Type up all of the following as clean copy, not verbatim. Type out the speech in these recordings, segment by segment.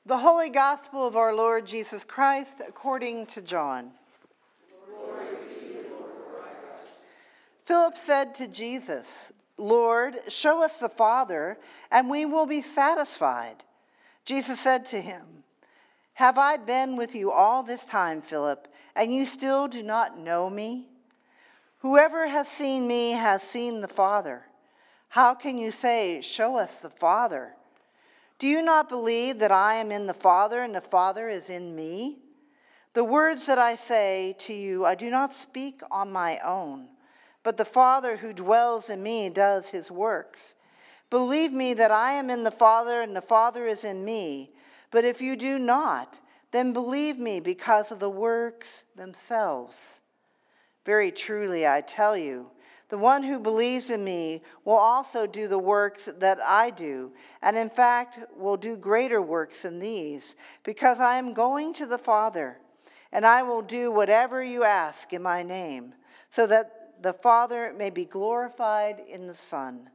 The Holy Gospel of our Lord Jesus Christ according to John. Glory to you, Lord Christ. Philip said to Jesus, "Lord, show us the Father, and we will be satisfied." Jesus said to him, "Have I been with you all this time, Philip, and you still do not know me? Whoever has seen me has seen the Father. How can you say, 'Show us the Father'? Do you not believe that I am in the Father and the Father is in me? The words that I say to you, I do not speak on my own, but the Father who dwells in me does his works. Believe me that I am in the Father and the Father is in me. But if you do not, then believe me because of the works themselves. Very truly, I tell you, the one who believes in me will also do the works that I do, and in fact will do greater works than these, because I am going to the Father, and I will do whatever you ask in my name, so that the Father may be glorified in the Son.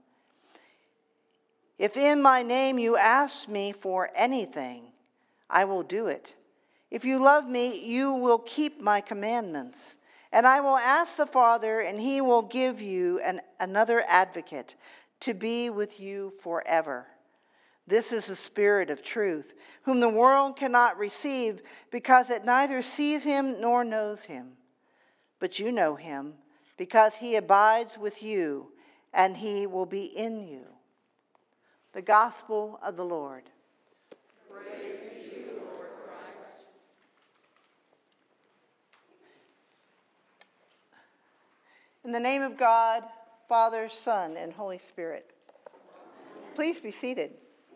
If in my name you ask me for anything, I will do it. If you love me, you will keep my commandments. And I will ask the Father, and he will give you another advocate to be with you forever. This is the Spirit of truth, whom the world cannot receive because it neither sees him nor knows him. But you know him because he abides with you, and he will be in you." The Gospel of the Lord. Praise to you, Lord Christ. In the name of God, Father, Son, and Holy Spirit. Please be seated.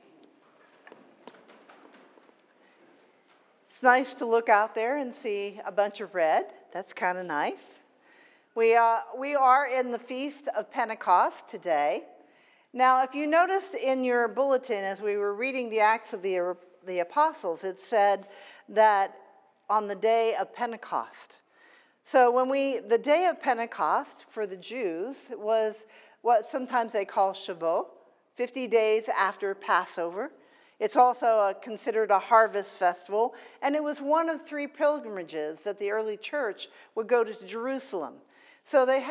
It's nice to look out there and see a bunch of red. That's kind of nice. We are in the Feast of Pentecost today. Now, if you noticed in your bulletin as we were reading the Acts of the Apostles, it said that on the day of Pentecost. So the day of Pentecost for the Jews was what sometimes they call Shavuot, 50 days after Passover. It's also considered a harvest festival, and it was one of 3 pilgrimages that the early church would go to Jerusalem. So they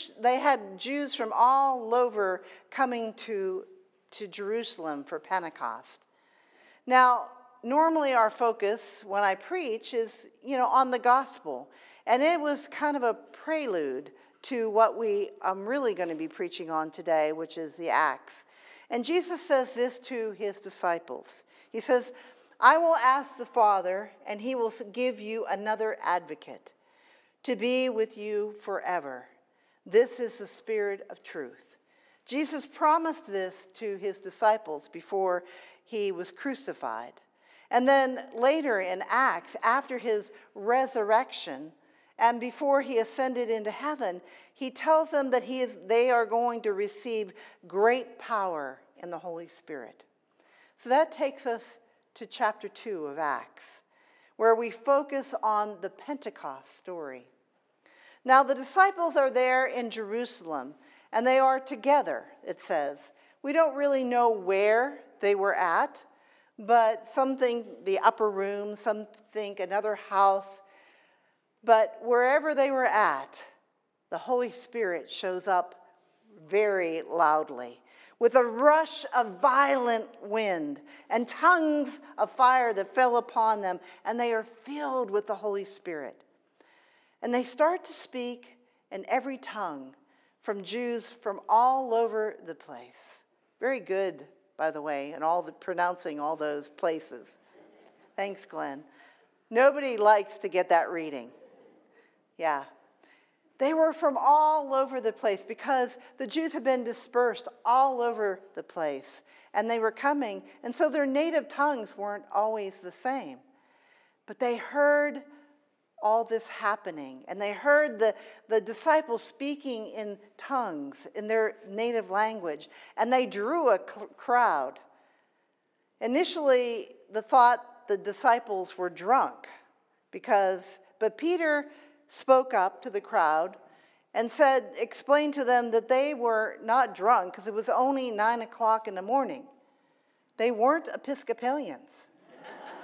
had Jews from all over coming to Jerusalem for Pentecost. Now, normally our focus when I preach is, on the gospel. And it was kind of a prelude to what I'm really going to be preaching on today, which is the Acts. And Jesus says this to his disciples. He says, "I will ask the Father, and he will give you another advocate to be with you forever. This is the Spirit of truth." Jesus promised this to his disciples before he was crucified. And then later in Acts, after his resurrection, and before he ascended into heaven, he tells them that they are going to receive great power in the Holy Spirit. So that takes us to chapter 2 of Acts, where we focus on the Pentecost story. Now, the disciples are there in Jerusalem, and they are together, it says. We don't really know where they were at, but some think the upper room, some think another house. But wherever they were at, the Holy Spirit shows up very loudly with a rush of violent wind and tongues of fire that fell upon them, and they are filled with the Holy Spirit. And they start to speak in every tongue from Jews from all over the place. Very good, by the way, and pronouncing all those places. Thanks, Glenn. Nobody likes to get that reading. Yeah. They were from all over the place because the Jews had been dispersed all over the place. And they were coming, and so their native tongues weren't always the same. But they heard all this happening, and they heard the disciples speaking in tongues, in their native language, and they drew a crowd. Initially, the disciples were drunk, but Peter spoke up to the crowd and explained to them that they were not drunk because it was only 9 o'clock in the morning. They weren't Episcopalians.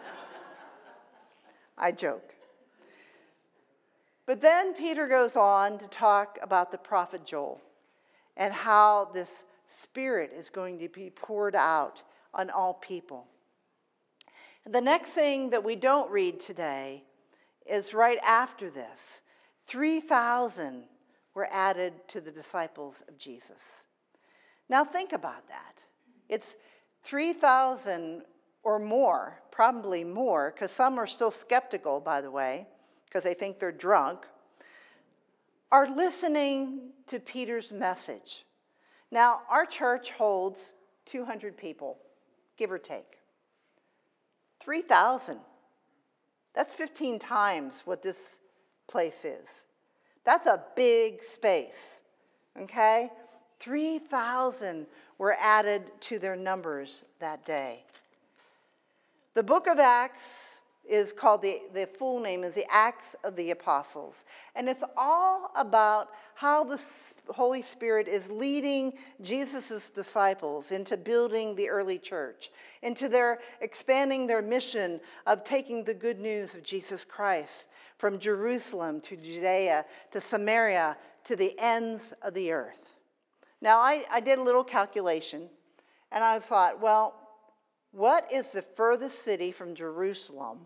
I joke. But then Peter goes on to talk about the prophet Joel and how this Spirit is going to be poured out on all people. The next thing that we don't read today is right after this. 3,000 were added to the disciples of Jesus. Now think about that. It's 3,000 or more, probably more, because some are still skeptical, by the way, because they think they're drunk, are listening to Peter's message. Now, our church holds 200 people, give or take. 3,000. That's 15 times what this place is. That's a big space, okay? 3,000 were added to their numbers that day. The book of Acts is called, the full name is the Acts of the Apostles. And it's all about how the Holy Spirit is leading Jesus' disciples into building the early church, into their expanding their mission of taking the good news of Jesus Christ from Jerusalem to Judea to Samaria to the ends of the earth. Now, I did a little calculation, and I thought, well, what is the furthest city from Jerusalem?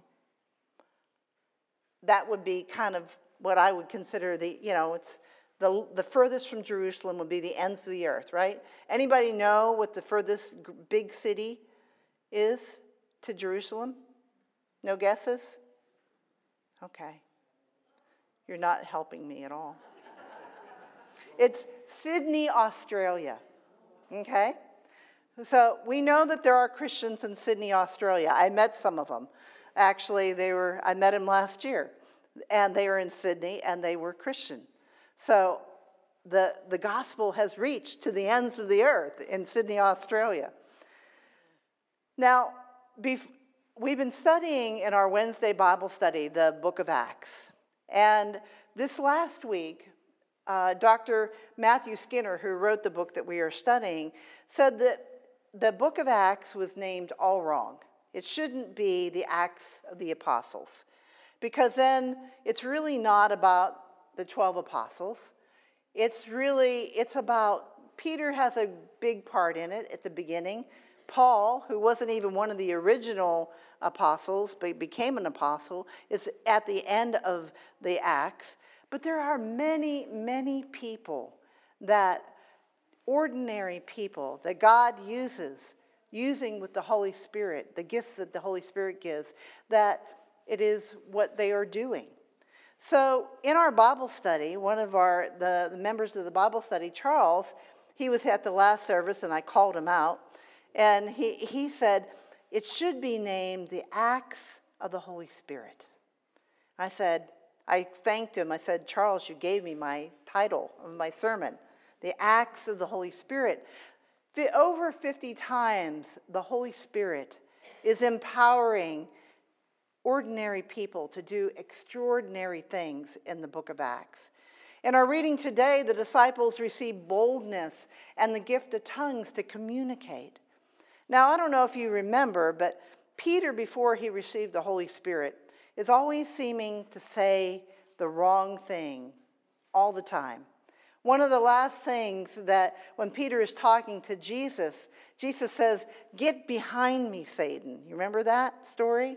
That would be kind of what I would consider it's the furthest from Jerusalem would be the ends of the earth, right? Anybody know what the furthest big city is to Jerusalem? No guesses? Okay. You're not helping me at all. It's Sydney, Australia. Okay? So we know that there are Christians in Sydney, Australia. I met some of them. Actually, I met them last year, and they were in Sydney, and they were Christian. So the gospel has reached to the ends of the earth in Sydney, Australia. Now, we've been studying in our Wednesday Bible study the book of Acts. And this last week, Dr. Matthew Skinner, who wrote the book that we are studying, said that the book of Acts was named all wrong. It shouldn't be the Acts of the Apostles, because then it's really not about the 12 apostles. It's about, Peter has a big part in it at the beginning. Paul, who wasn't even one of the original apostles, but became an apostle, is at the end of the Acts. But there are many, many people ordinary people that God using with the Holy Spirit, the gifts that the Holy Spirit gives, that it is what they are doing. So in our Bible study, one of the members of the Bible study, Charles, he was at the last service, and I called him out, and he said, it should be named the Acts of the Holy Spirit. I thanked him. I said, Charles, you gave me my title of my sermon, the Acts of the Holy Spirit. Over 50 times, the Holy Spirit is empowering ordinary people to do extraordinary things in the book of Acts. In our reading today, the disciples received boldness and the gift of tongues to communicate. Now, I don't know if you remember, but Peter, before he received the Holy Spirit, is always seeming to say the wrong thing all the time. One of the last things that when Peter is talking to Jesus, Jesus says, "Get behind me, Satan." You remember that story?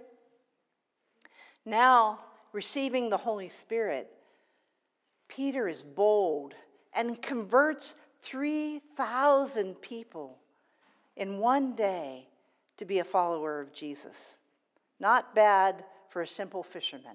Now, receiving the Holy Spirit, Peter is bold and converts 3,000 people in one day to be a follower of Jesus. Not bad for a simple fisherman.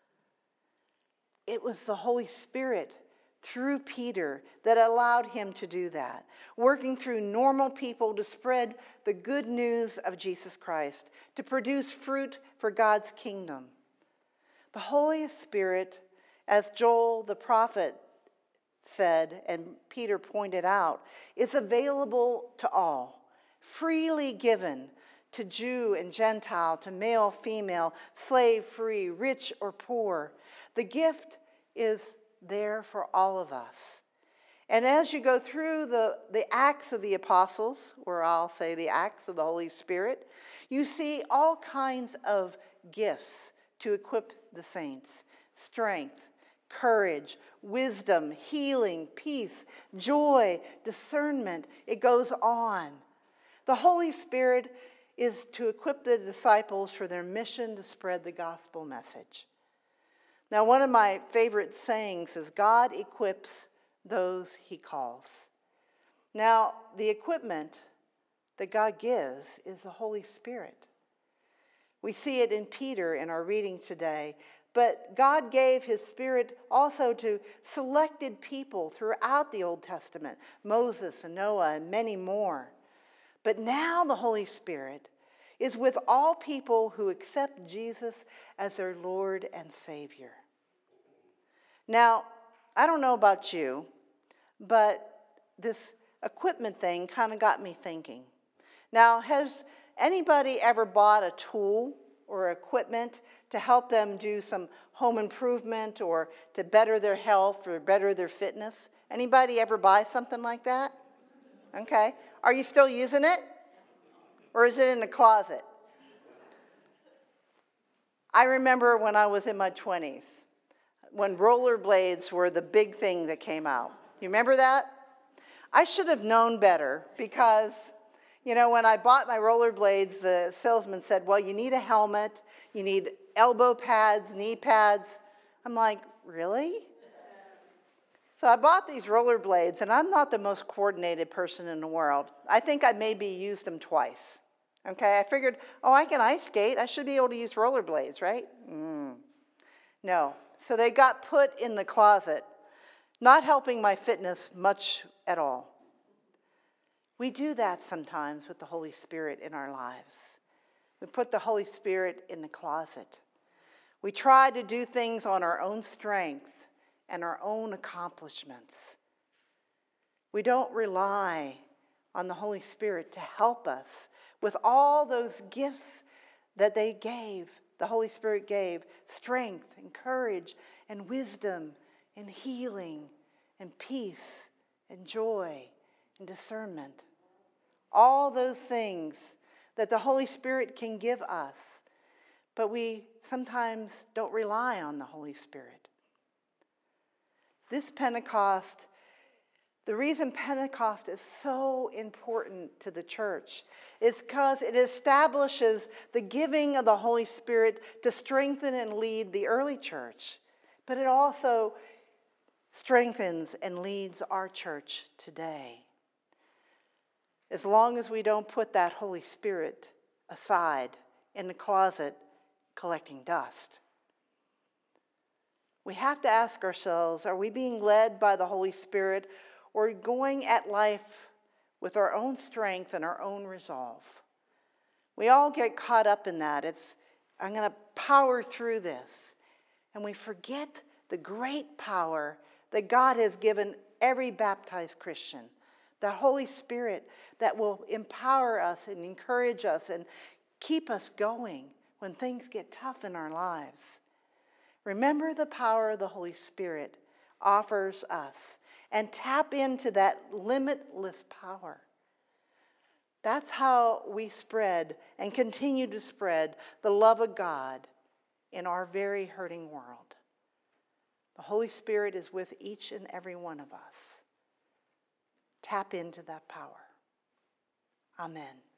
It was the Holy Spirit through Peter that allowed him to do that, working through normal people to spread the good news of Jesus Christ, to produce fruit for God's kingdom. The Holy Spirit, as Joel the prophet said and Peter pointed out, is available to all, freely given to Jew and Gentile, to male, female, slave, free, rich or poor. The gift is there for all of us. And as you go through the Acts of the Apostles, or I'll say the Acts of the Holy Spirit, you see all kinds of gifts to equip the saints. Strength, courage, wisdom, healing, peace, joy, discernment. It goes on. The Holy Spirit is to equip the disciples for their mission to spread the gospel message. Now, one of my favorite sayings is, God equips those he calls. Now, the equipment that God gives is the Holy Spirit. We see it in Peter in our reading today, but God gave his Spirit also to selected people throughout the Old Testament, Moses and Noah and many more. But now the Holy Spirit is with all people who accept Jesus as their Lord and Savior. Now, I don't know about you, but this equipment thing kind of got me thinking. Now, has anybody ever bought a tool or equipment to help them do some home improvement or to better their health or better their fitness? Anybody ever buy something like that? Okay. Are you still using it? Or is it in the closet? I remember when I was in my 20s, when rollerblades were the big thing that came out. You remember that? I should have known better because, when I bought my rollerblades, the salesman said, well, you need a helmet, you need elbow pads, knee pads. I'm like, really? So I bought these rollerblades, and I'm not the most coordinated person in the world. I think I maybe used them twice. Okay, I figured, I can ice skate. I should be able to use rollerblades, right? No. So they got put in the closet, not helping my fitness much at all. We do that sometimes with the Holy Spirit in our lives. We put the Holy Spirit in the closet. We try to do things on our own strength and our own accomplishments. We don't rely on the Holy Spirit to help us with all those gifts that the Holy Spirit gave, strength and courage and wisdom and healing and peace and joy and discernment. All those things that the Holy Spirit can give us, but we sometimes don't rely on the Holy Spirit. This Pentecost, the reason Pentecost is so important to the church is because it establishes the giving of the Holy Spirit to strengthen and lead the early church. But it also strengthens and leads our church today. As long as we don't put that Holy Spirit aside in the closet collecting dust. We have to ask ourselves, are we being led by the Holy Spirit or going at life with our own strength and our own resolve? We all get caught up in that. I'm going to power through this. And we forget the great power that God has given every baptized Christian. The Holy Spirit that will empower us and encourage us and keep us going when things get tough in our lives. Remember the power the Holy Spirit offers us and tap into that limitless power. That's how we spread and continue to spread the love of God in our very hurting world. The Holy Spirit is with each and every one of us. Tap into that power. Amen.